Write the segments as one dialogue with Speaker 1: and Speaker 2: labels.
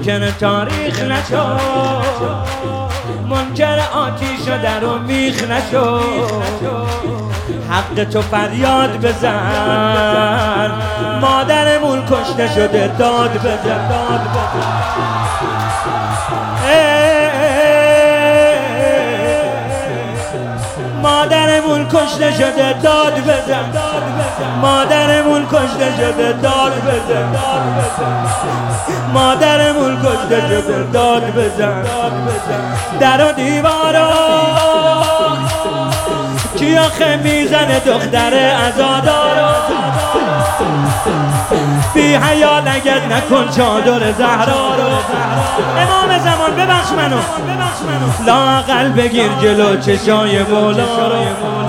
Speaker 1: منکر تاریخ نشو، منکر آتیش و در و میخ نشو. حق تو فریاد بزن، مادرمون کشته شده داد بزن. مادرمون کشته شده داد بزن، مادرمون کشته شده داد بزن، مادرمون کشته شده داد بزن. در و دیوارا کی آخه میزنه دختر عزادارو؟ بی حیا لگد نکن چادر زهرا رو. امام زمان ببخش منو، لااقل بگیر جلو چشای مولا رو.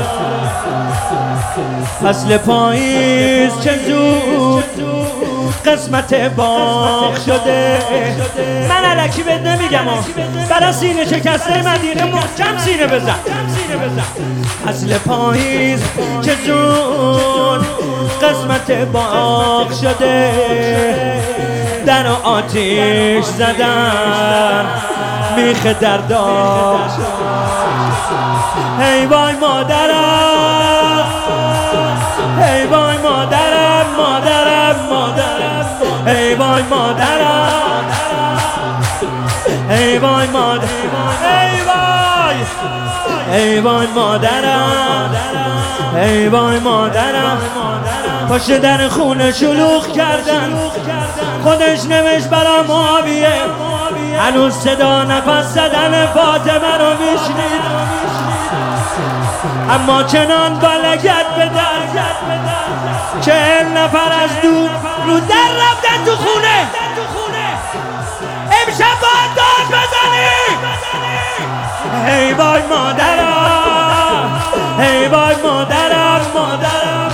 Speaker 1: فصل پاییز چه زود قسمت باغ شده. من الکی بهت نمیگم، برای سینه شکسته مدینه محکم سینه بزن. فصل پاییز چه زود قسمت باغ شده. در آتیش زدن میخ در داغ. ای وای مادرم، ای وای مادرم، مادرم، مادرم، ای وای مادرم، ای وای مادرم، ای وای، ای وای مادرم، ای وای مادرم. پشت در خونه شلوغ کردن، خودش نوشت برا معاویه. هنوز صدا نفس زدن فاطمه رو میشنید، اما چنان با لگد به در 40 نفر از دور رو در رفتن تو خونه. امشب باید داد بزنی. ای وای مادرم، ای وای مادرم، مادرم،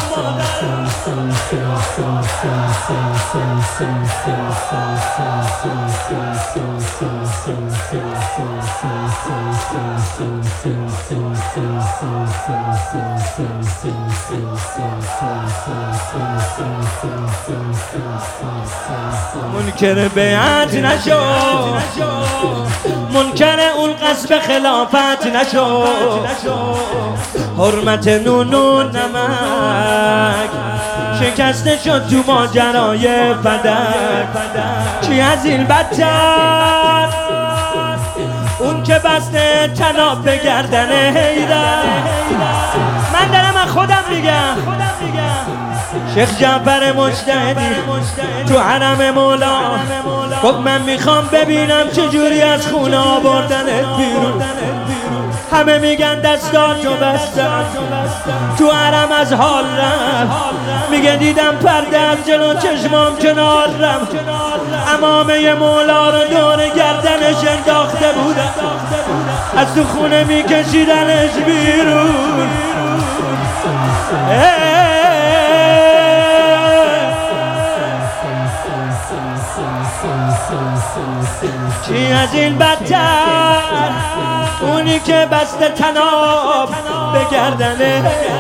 Speaker 1: منکر بیعت نشو، منکر اون قصب خلافت نشو. حرمت نون و نمک شکسته شد تو ماجرای فدک. چی از این بدتر؟ اون که بسته طناب به گردن حیدر. من دارم از خودم میگم، شیخ جعفر مجتهدی تو حرم مولا گفت من میخوام ببینم چجوری از خونه آوردنت بیرون. همه میگن دستاتو بستم، تو حرم از حال رفت. میگه دیدم پرده از جلو چشمام کنار رفت، امامه مولا رو دور گردنش انداخته بودم، از تو خونه میکشیدنش بیرون. چی از این بدتر؟ اونی که بسته طناب به گردنه،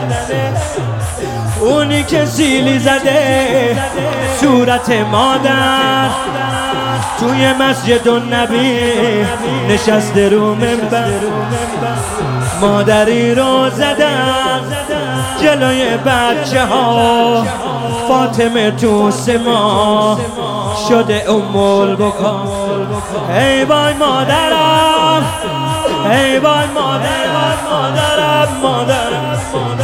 Speaker 1: اونی که سیلی زده صورت مادر توی مسجد النبی نشسته رو منبر. مادری رو زدن جلوی بچه ها، فاطمه تو سما شده ام البکا. ای وای مادرم، ای وای مادرم، مادرم، مادرم.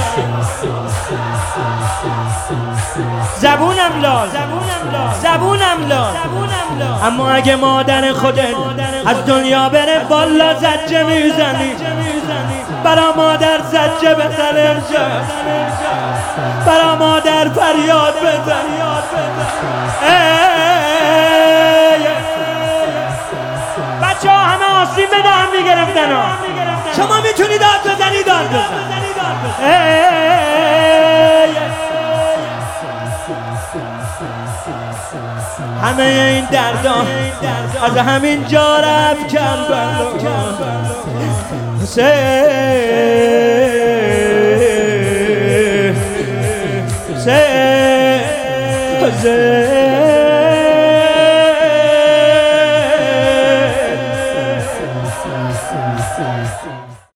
Speaker 1: زبونم لال، زبونم لال. اما اگه مادر خودت از دنیا بره والا زجه میزنی. برا مادر زجه بزن امشب، برا مادر فریاد بزن. بچه ها همه آسیم به دهن میگرفتن. شما میتونی داد بزنی، داد بزن. همه این دردان از همین جا رفت کربلا.
Speaker 2: see.